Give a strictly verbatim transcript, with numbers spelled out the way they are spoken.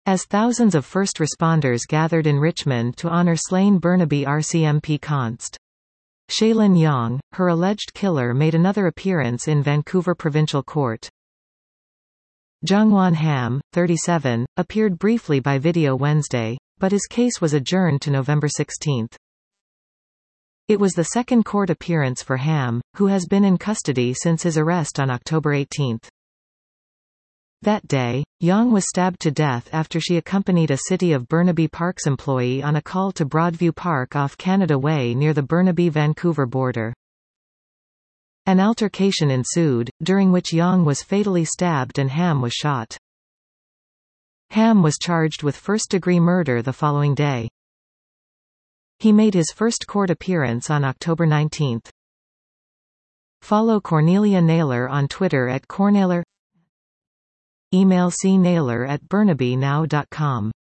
As thousands of first responders gathered in Richmond to honor slain Burnaby R C M P Const. Shaylin Yong, her alleged killer, made another appearance in Vancouver Provincial Court. Jungwon Ham, thirty-seven, appeared briefly by video Wednesday, but his case was adjourned to November sixteenth. It was the second court appearance for Ham, who has been in custody since his arrest on October eighteenth. That day, Yong was stabbed to death after she accompanied a City of Burnaby Parks employee on a call to Broadview Park off Canada Way near the Burnaby-Vancouver border. An altercation ensued, during which Yong was fatally stabbed and Ham was shot. Ham was charged with first-degree murder the following day. He made his first court appearance on October nineteenth. Follow Cornelia Naylor on Twitter at Cornaylor. Email c naylor at burnabynow dot com.